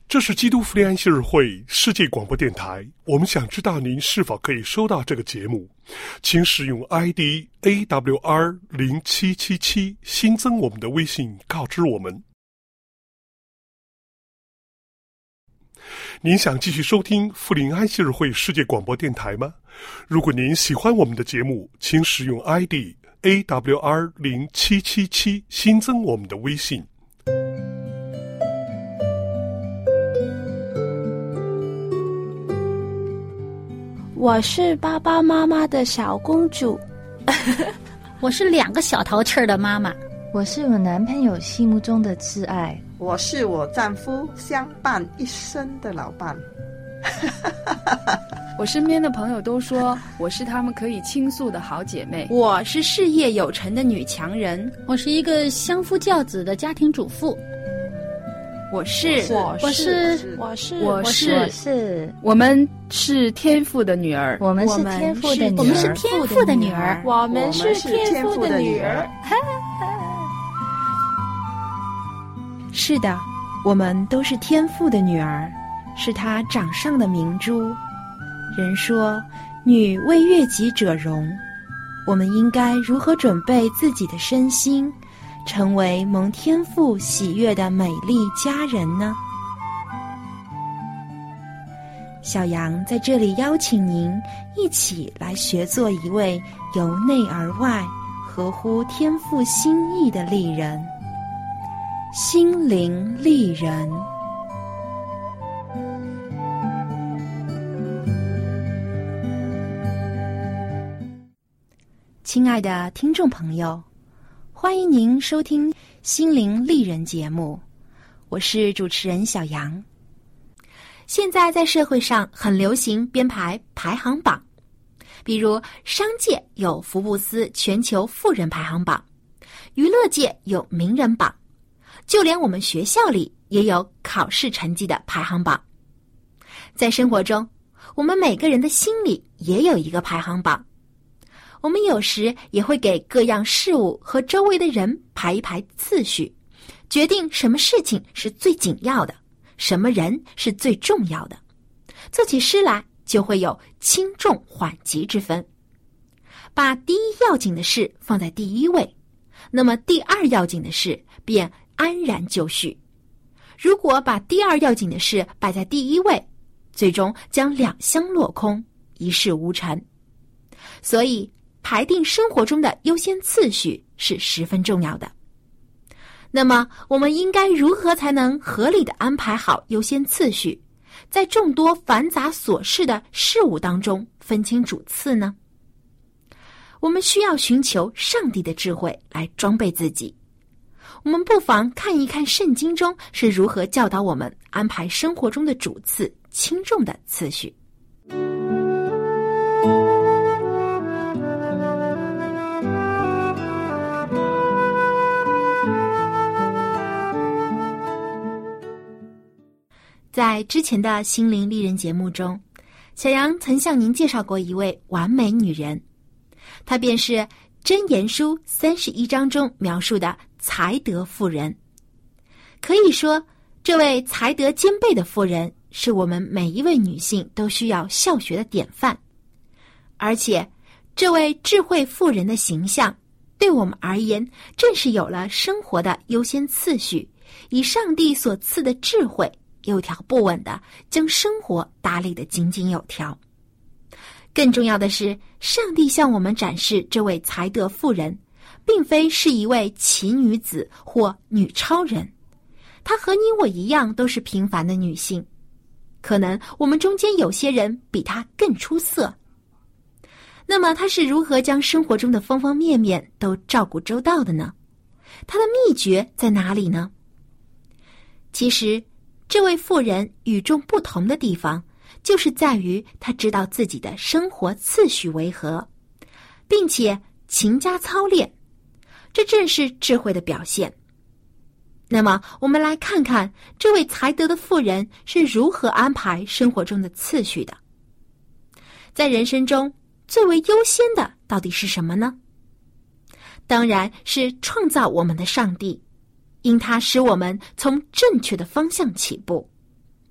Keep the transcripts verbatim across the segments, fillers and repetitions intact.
这是基督福利安息日会世界广播电台，我们想知道您是否可以收到这个节目，请使用 I D A W R 零七七七 新增我们的微信告知我们。您想继续收听福临安息日会世界广播电台吗？如果您喜欢我们的节目，请使用 I D A W R 零七七七 新增我们的微信。 我是爸爸妈妈的小公主。 我是两个小淘气儿的妈妈。 我是我男朋友心目中的挚爱。 我是我丈夫相伴一生的老伴。 我身边的朋友都说我是他们可以倾诉的好姐妹。 我是事业有成的女强人。 我是一个相夫教子的家庭主妇。 我是我是我是我是我是我们是天父的女儿。 我们是天父的女儿。 我们是天父的女儿。 我们是天父的女儿。 是的，我们都是天父的女儿，是他掌上的明珠。人说女为悦己者容，我们应该如何准备自己的身心，成为蒙天父喜悦的美丽佳人呢？小杨在这里邀请您一起来学做一位由内而外合乎天父心意的丽人，心灵丽人。亲爱的听众朋友，欢迎您收听心灵丽人节目，我是主持人小杨。现在在社会上很流行编排排行榜，比如商界有福布斯全球富人排行榜，娱乐界有名人榜，就连我们学校里也有考试成绩的排行榜。在生活中，我们每个人的心里也有一个排行榜。我们有时也会给各样事物和周围的人排一排次序，决定什么事情是最紧要的，什么人是最重要的。做起诗来就会有轻重缓急之分，把第一要紧的事放在第一位，那么第二要紧的事便安然就绪。如果把第二要紧的事摆在第一位，最终将两相落空，一事无成。所以排定生活中的优先次序是十分重要的。那么我们应该如何才能合理地安排好优先次序，在众多繁杂琐事的事物当中分清主次呢？我们需要寻求上帝的智慧来装备自己。我们不妨看一看圣经中是如何教导我们安排生活中的主次轻重的次序。在之前的心灵丽人节目中，小杨曾向您介绍过一位完美女人，她便是箴言书三十一章中描述的才德妇人。可以说，这位才德兼备的妇人是我们每一位女性都需要效学的典范。而且，这位智慧妇人的形象，对我们而言，正是有了生活的优先次序，以上帝所赐的智慧有条不紊地将生活打理得井井有条。更重要的是，上帝向我们展示这位才德妇人，并非是一位奇女子或女超人，她和你我一样都是平凡的女性，可能我们中间有些人比她更出色。那么她是如何将生活中的方方面面都照顾周到的呢？她的秘诀在哪里呢？其实这位妇人与众不同的地方，就是在于她知道自己的生活次序为何，并且勤加操练，这正是智慧的表现。那么我们来看看这位才德的妇人是如何安排生活中的次序的。在人生中最为优先的到底是什么呢？当然是创造我们的上帝，因他使我们从正确的方向起步。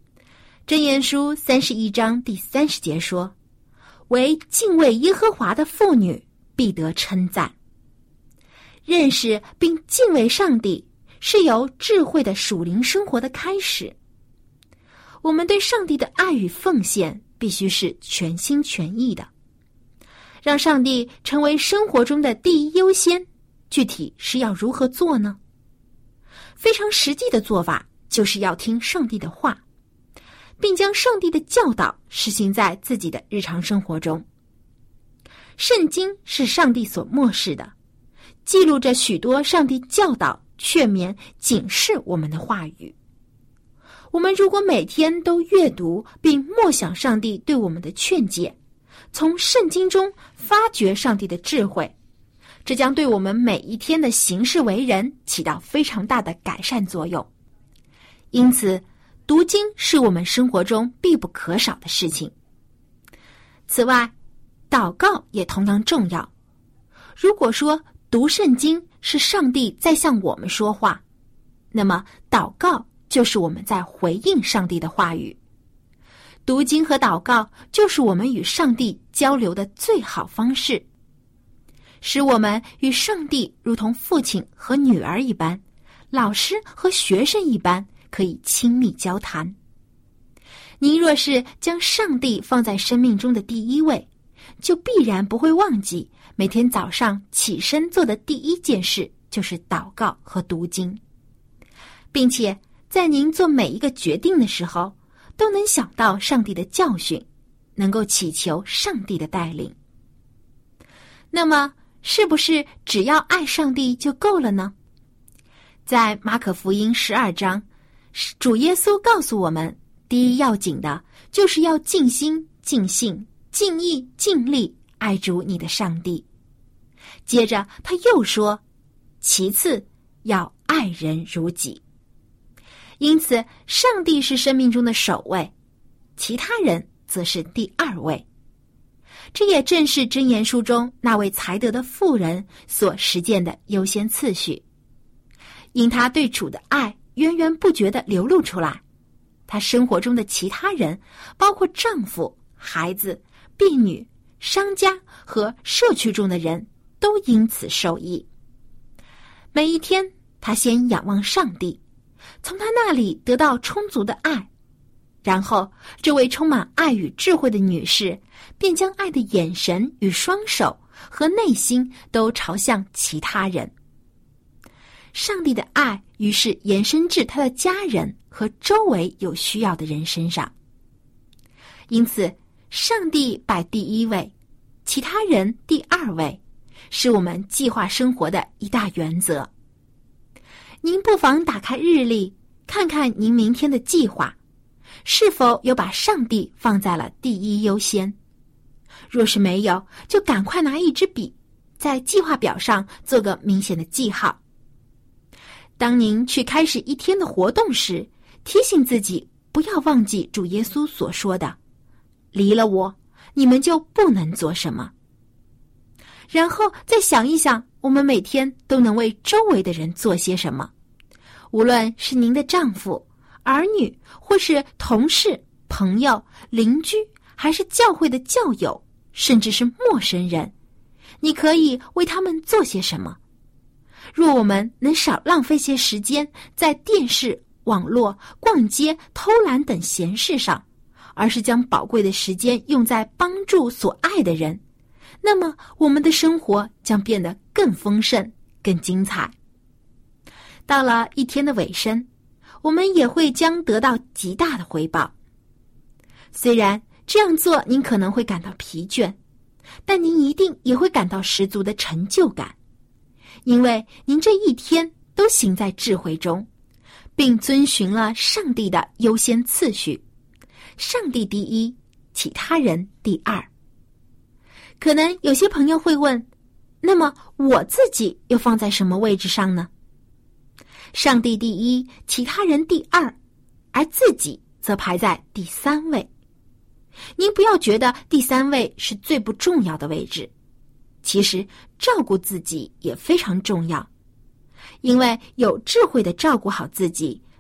箴言书三十一章第三十节说，为敬畏耶和华的妇女必得称赞。认识并敬畏上帝是由智慧的属灵生活的开始。我们对上帝的爱与奉献必须是全心全意的，让上帝成为生活中的第一优先。具体是要如何做呢？非常实际的做法就是要听上帝的话，并将上帝的教导实行在自己的日常生活中。圣经是上帝所默示的，记录着许多上帝教导、劝勉、警示我们的话语。我们如果每天都阅读并默想上帝对我们的劝诫，从圣经中发掘上帝的智慧，这将对我们每一天的行事为人起到非常大的改善作用。因此，读经是我们生活中必不可少的事情。此外，祷告也同样重要。如果说读圣经是上帝在向我们说话，那么祷告就是我们在回应上帝的话语。读经和祷告就是我们与上帝交流的最好方式，使我们与上帝如同父亲和女儿一般，老师和学生一般，可以亲密交谈。您若是将上帝放在生命中的第一位，就必然不会忘记每天早上起身做的第一件事就是祷告和读经，并且在您做每一个决定的时候，都能想到上帝的教训，能够祈求上帝的带领。那么，是不是只要爱上帝就够了呢？在马可福音十二章，主耶稣告诉我们，第一要紧的就是要尽心、尽性、尽意、尽力爱主你的上帝。接着他又说，其次要爱人如己。因此，上帝是生命中的首位，其他人则是第二位。这也正是箴言书中那位才德的妇人所实践的优先次序。因他对主的爱源源不绝地流露出来，他生活中的其他人，包括丈夫、孩子、婢女、商家和社区中的人，都因此受益。每一天，他先仰望上帝，从他那里得到充足的爱，然后这位充满爱与智慧的女士便将爱的眼神与双手和内心都朝向其他人。上帝的爱于是延伸至他的家人和周围有需要的人身上。因此，上帝摆第一位，其他人第二位，是我们计划生活的一大原则。您不妨打开日历，看看您明天的计划，是否有把上帝放在了第一优先。若是没有，就赶快拿一支笔，在计划表上做个明显的记号。当您去开始一天的活动时，提醒自己不要忘记主耶稣所说的，离了我，你们就不能做什么。然后再想一想，我们每天都能为周围的人做些什么，无论是您的丈夫、儿女，或是同事、朋友、邻居，还是教会的教友，甚至是陌生人，你可以为他们做些什么？若我们能少浪费些时间在电视、网络、逛街、偷懒等闲事上，而是将宝贵的时间用在帮助所爱的人，那么我们的生活将变得更丰盛、更精彩。到了一天的尾声，我们也会将得到极大的回报。虽然这样做您可能会感到疲倦，但您一定也会感到十足的成就感，因为您这一天都行在智慧中，并遵循了上帝的优先次序，上帝第一，其他人第二。可能有些朋友会问，那么我自己又放在什么位置上呢？上帝第一，其他人第二，而自己则排在第三位。您不要觉得第三位是最不重要的位置，其实照顾自己也非常重要，因为有智慧地照顾好自己，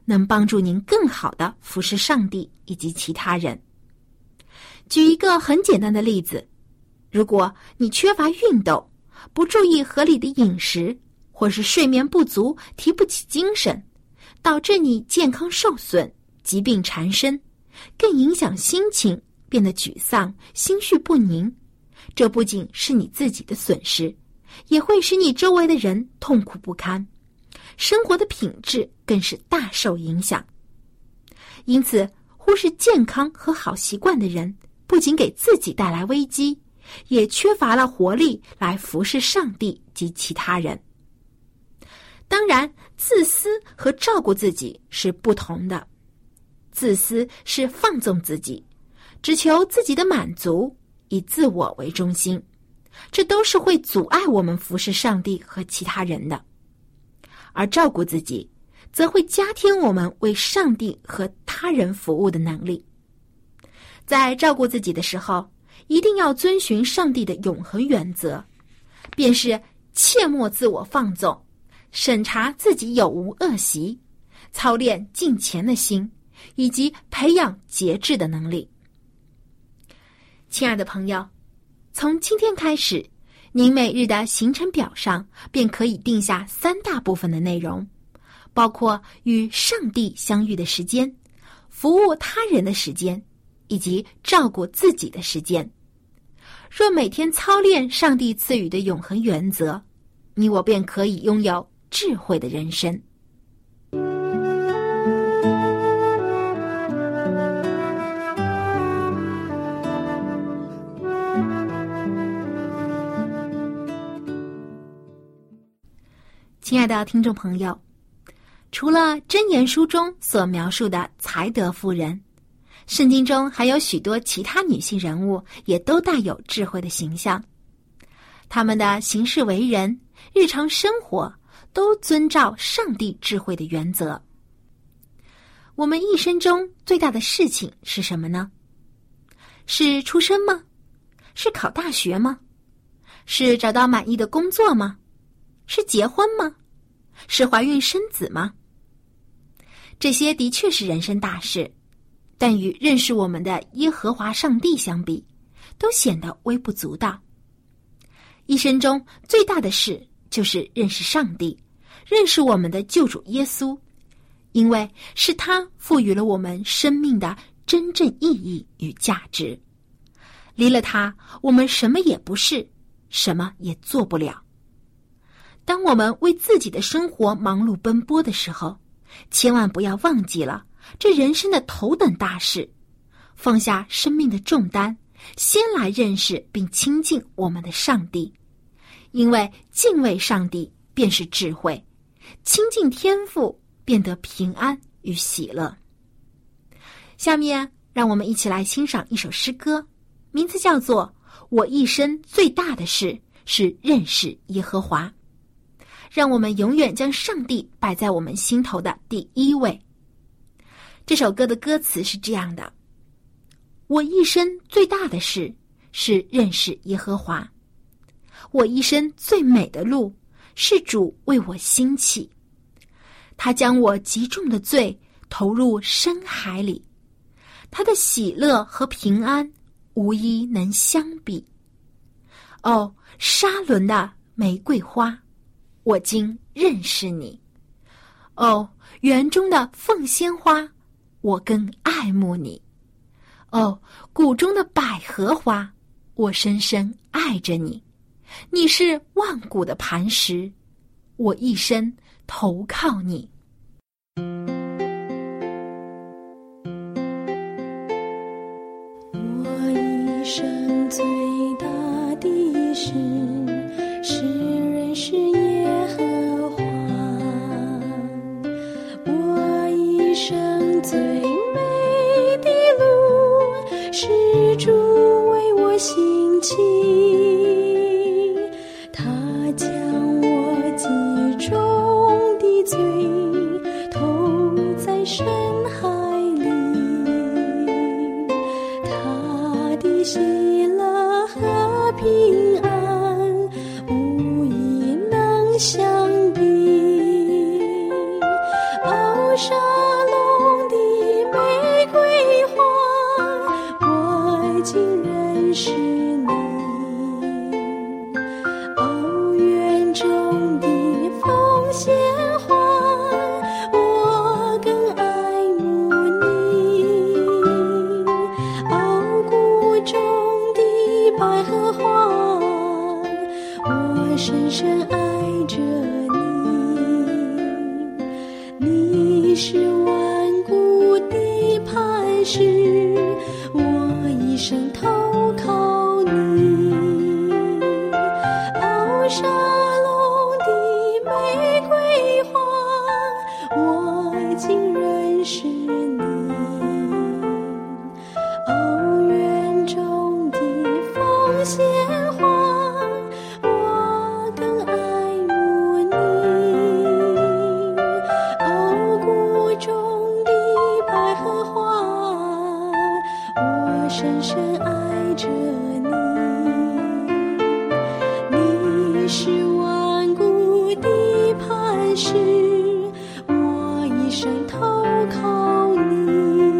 能帮助您更好地服侍上帝以及其他人。举一个很简单的例子，如果你缺乏运动，不注意合理的饮食，或是睡眠不足，提不起精神，导致你健康受损，疾病缠身，更影响心情，变得沮丧，心绪不宁，这不仅是你自己的损失，也会使你周围的人痛苦不堪，生活的品质更是大受影响。因此，忽视健康和好习惯的人，不仅给自己带来危机，也缺乏了活力来服侍上帝及其他人。当然，自私和照顾自己是不同的。自私是放纵自己，只求自己的满足，以自我为中心，这都是会阻碍我们服侍上帝和其他人的。而照顾自己，则会加添我们为上帝和他人服务的能力。在照顾自己的时候，一定要遵循上帝的永恒原则，便是切莫自我放纵，审查自己有无恶习，操练敬虔的心，以及培养节制的能力。亲爱的朋友，从今天开始，您每日的行程表上便可以定下三大部分的内容，包括与上帝相遇的时间、服务他人的时间，以及照顾自己的时间。若每天操练上帝赐予的永恒原则，你我便可以拥有智慧的人生。亲爱的听众朋友，除了箴言书中所描述的才德妇人，圣经中还有许多其他女性人物也都带有智慧的形象。她们的行事为人、日常生活都遵照上帝智慧的原则。我们一生中最大的事情是什么呢？是出生吗？是考大学吗？是找到满意的工作吗？是结婚吗？是怀孕生子吗？这些的确是人生大事，但与认识我们的耶和华上帝相比，都显得微不足道。一生中最大的事就是认识上帝，认识我们的救主耶稣，因为是他赋予了我们生命的真正意义与价值。离了他，我们什么也不是，什么也做不了。当我们为自己的生活忙碌奔波的时候，千万不要忘记了这人生的头等大事，放下生命的重担，先来认识并亲近我们的上帝。因为敬畏上帝便是智慧，亲近天父便得平安与喜乐。下面让我们一起来欣赏一首诗歌，名字叫做《我一生最大的事是认识耶和华》。让我们永远将上帝摆在我们心头的第一位。这首歌的歌词是这样的：我一生最大的事是认识耶和华，我一生最美的路是主为我兴起，他将我极重的罪投入深海里，他的喜乐和平安无一能相比。哦，沙伦的玫瑰花，我今认识你。哦，园中的凤仙花，我更爱慕你。哦，谷中的百合花，我深深爱着你。你是万古的磐石，我一生投靠你。 我一生最大的事是认识耶和华，我一生最美的路是主为我兴起，他将我极重的罪投在深海里，他的喜乐和平安无一能相比。哦，沙竟认识你。哦，园中的凤仙花，我更爱慕你。哦，谷中的百合花，我深深爱着你。你是万古的磐石，我一生投靠你。哦，沙龙的玫瑰花，我竟认识你。哦，园中的凤仙花，我更爱慕你。哦，谷中的百合花，我深深爱着你。你是万古的磐石，我一生投靠你。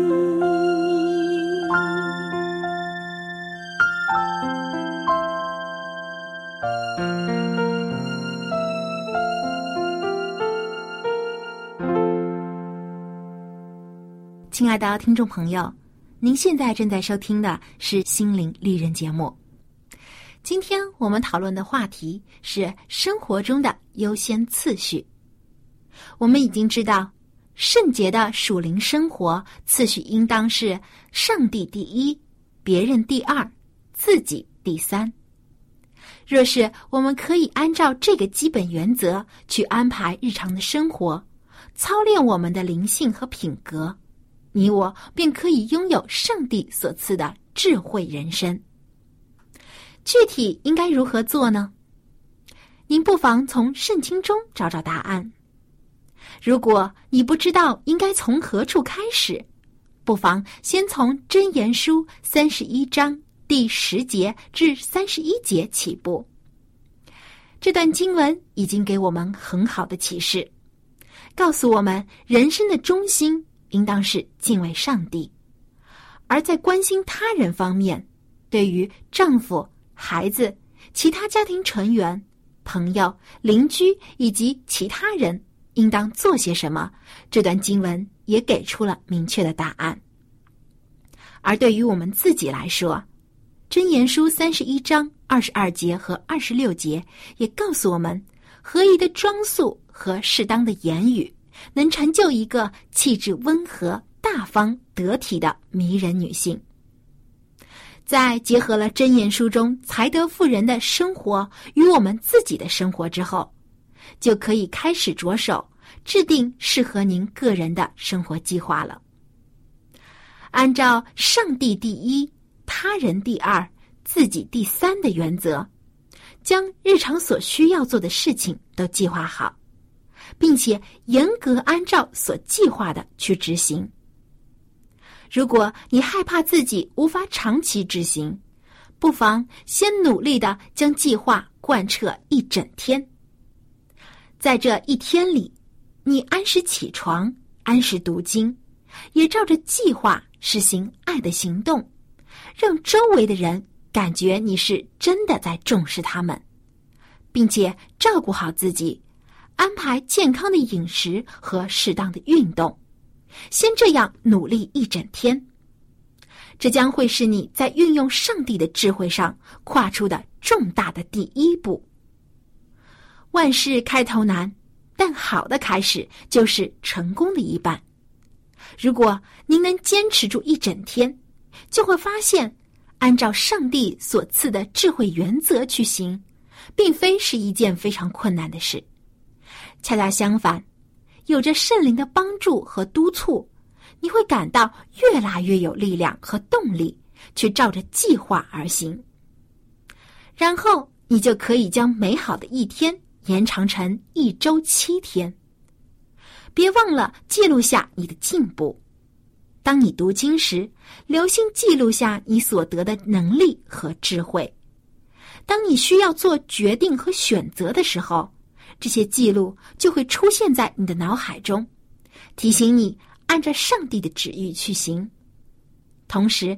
亲爱的听众朋友，您现在正在收听的是心灵丽人节目。今天我们讨论的话题是生活中的优先次序。我们已经知道，圣洁的属灵生活次序应当是上帝第一，别人第二，自己第三。若是我们可以按照这个基本原则去安排日常的生活，操练我们的灵性和品格，你我便可以拥有上帝所赐的智慧人生。具体应该如何做呢？您不妨从圣经中找找答案。如果你不知道应该从何处开始，不妨先从箴言书三十一章第十节至三十一节起步。这段经文已经给我们很好的启示，告诉我们人生的中心应当是敬畏上帝，而在关心他人方面，对于丈夫、孩子、其他家庭成员、朋友、邻居以及其他人应当做些什么，这段经文也给出了明确的答案。而对于我们自己来说，箴言书三十一章二十二节和二十六节也告诉我们，合宜的装束和适当的言语能成就一个气质温和、大方、得体的迷人女性。在结合了箴言书中才德妇人的生活与我们自己的生活之后，就可以开始着手制定适合您个人的生活计划了。按照上帝第一、他人第二、自己第三的原则，将日常所需要做的事情都计划好，并且严格按照所计划的去执行。如果你害怕自己无法长期执行，不妨先努力地将计划贯彻一整天。在这一天里，你按时起床，按时读经，也照着计划实行爱的行动，让周围的人感觉你是真的在重视他们，并且照顾好自己，安排健康的饮食和适当的运动，先这样努力一整天。这将会是你在运用上帝的智慧上跨出的重大的第一步。万事开头难，但好的开始就是成功的一半。如果您能坚持住一整天，就会发现按照上帝所赐的智慧原则去行，并非是一件非常困难的事。恰恰相反，有着圣灵的帮助和督促，你会感到越来越有力量和动力去照着计划而行。然后你就可以将美好的一天延长成一周七天。别忘了记录下你的进步。当你读经时，留心记录下你所得的能力和智慧。当你需要做决定和选择的时候，这些记录就会出现在你的脑海中，提醒你按照上帝的旨意去行。同时，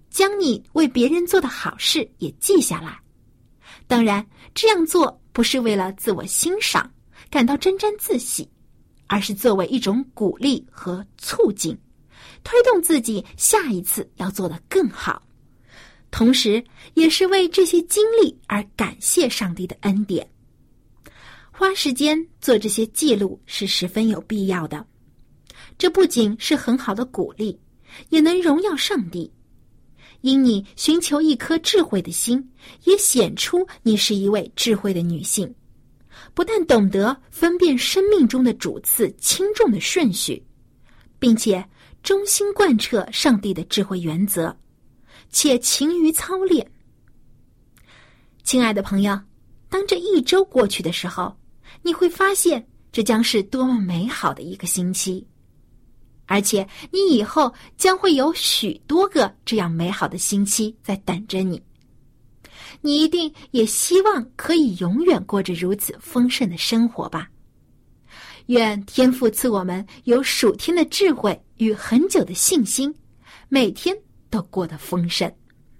将你为别人做的好事也记下来。当然，这样做不是为了自我欣赏，感到沾沾自喜，而是作为一种鼓励和促进，推动自己下一次要做得更好，同时也是为这些经历而感谢上帝的恩典。花时间做这些记录是十分有必要的，这不仅是很好的鼓励，也能荣耀上帝。因你寻求一颗智慧的心，也显出你是一位智慧的女性，不但懂得分辨生命中的主次轻重的顺序，并且忠心贯彻上帝的智慧原则，且勤于操练。亲爱的朋友，当这一周过去的时候，你会发现这将是多么美好的一个星期，而且你以后将会有许多个这样美好的星期在等着你。你一定也希望可以永远过着如此丰盛的生活吧。愿天父赐我们有属天的智慧与很久的信心，每天都过得丰盛。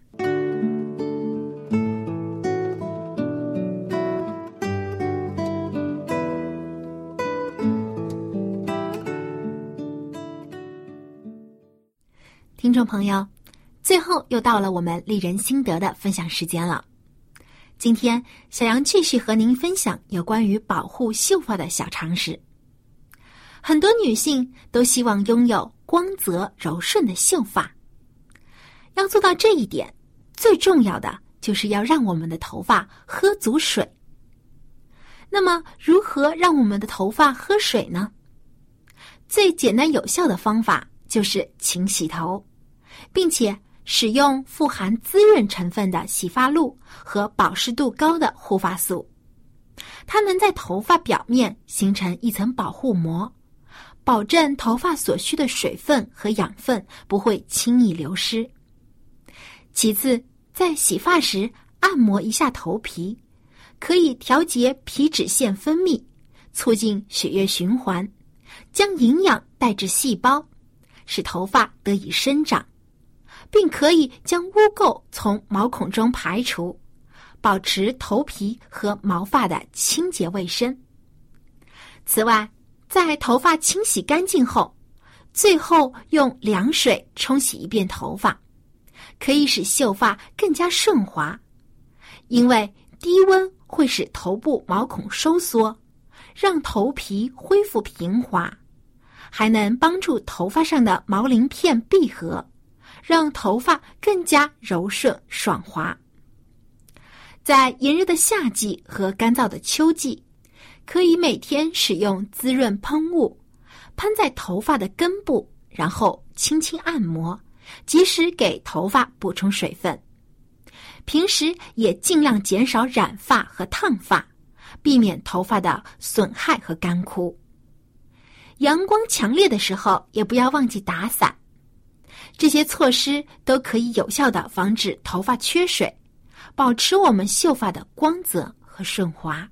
听众朋友，最后又到了我们丽人心得的分享时间了。今天小杨继续和您分享有关于保护秀发的小常识。很多女性都希望拥有光泽柔顺的秀发，要做到这一点，最重要的就是要让我们的头发喝足水。那么如何让我们的头发喝水呢？最简单有效的方法就是勤洗头，并且使用富含滋润成分的洗发露和保湿度高的护发素，它能在头发表面形成一层保护膜，保证头发所需的水分和养分不会轻易流失。其次，在洗发时按摩一下头皮，可以调节皮脂腺分泌，促进血液循环，将营养带至细胞，使头发得以生长，并可以将污垢从毛孔中排除，保持头皮和毛发的清洁卫生。此外，在头发清洗干净后，最后用凉水冲洗一遍头发，可以使秀发更加顺滑，因为低温会使头部毛孔收缩，让头皮恢复平滑，还能帮助头发上的毛鳞片闭合，让头发更加柔顺爽滑。在炎热的夏季和干燥的秋季，可以每天使用滋润喷雾，喷在头发的根部，然后轻轻按摩，及时给头发补充水分。平时也尽量减少染发和烫发，避免头发的损害和干枯。阳光强烈的时候，也不要忘记打伞。这些措施都可以有效地防止头发缺水，保持我们秀发的光泽和顺滑。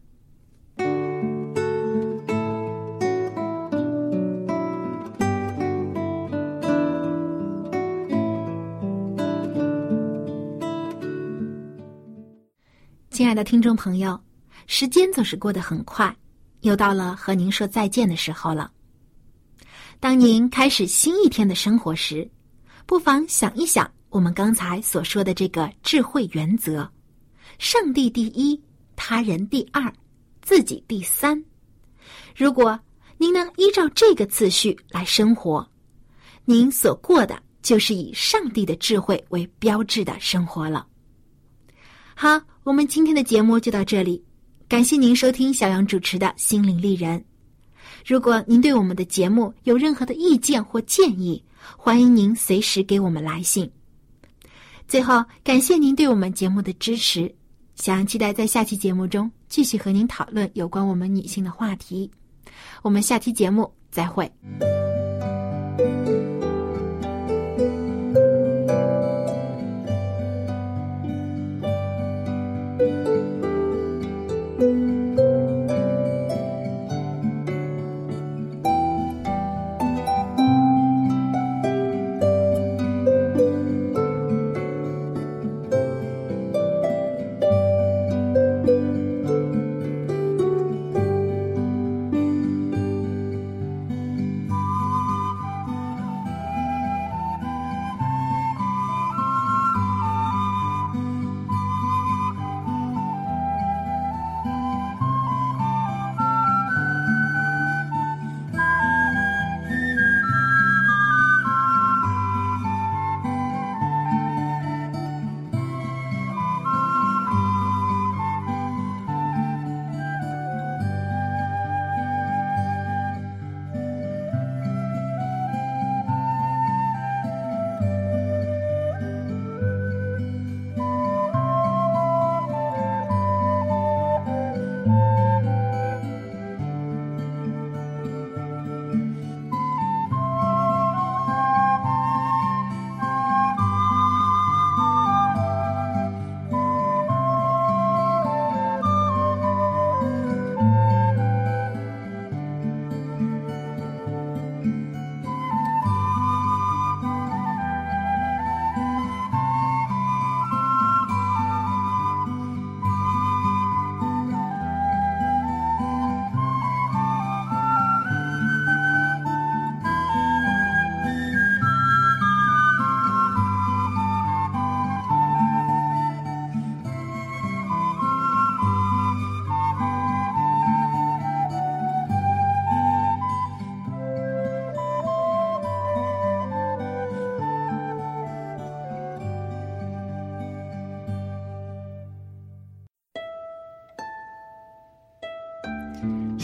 亲爱的听众朋友，时间总是过得很快，又到了和您说再见的时候了。当您开始新一天的生活时，不妨想一想我们刚才所说的这个智慧原则：上帝第一，他人第二，自己第三。如果您能依照这个次序来生活，您所过的就是以上帝的智慧为标志的生活了。好，我们今天的节目就到这里，感谢您收听小杨主持的心灵丽人。如果您对我们的节目有任何的意见或建议，欢迎您随时给我们来信。最后，感谢您对我们节目的支持，小杨期待在下期节目中继续和您讨论有关我们女性的话题。我们下期节目再会。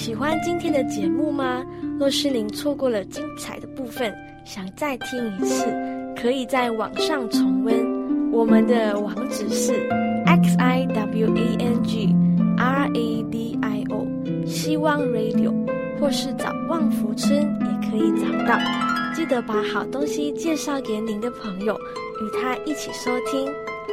喜欢今天的节目吗？若是您错过了精彩的部分，想再听一次，可以在网上重温。我们的网址是 x i w a n g r a d i o 希望 radio， 或是找旺福村也可以找到。记得把好东西介绍给您的朋友，与他一起收听。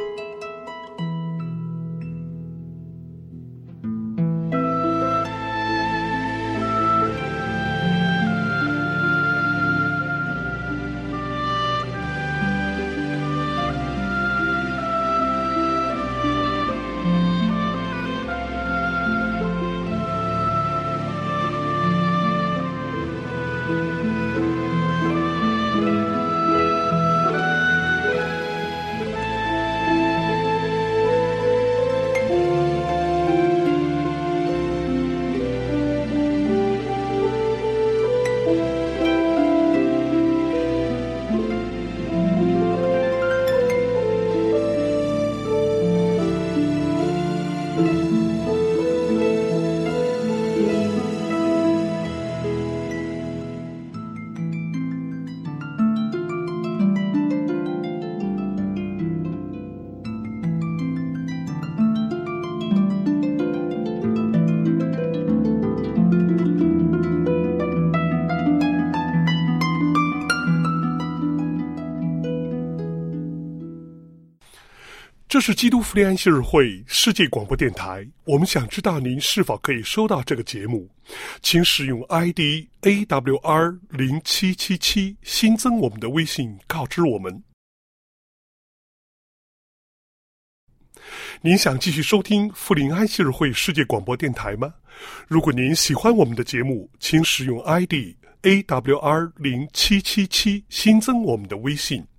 这是基督福利安息日会世界广播电台，我们想知道您是否可以收到这个节目，请使用 I D A W R 零七七七 新增我们的微信告知我们。您想继续收听福临安息日会世界广播电台吗？如果您喜欢我们的节目，请使用 I D A W R 零七七七 新增我们的微信。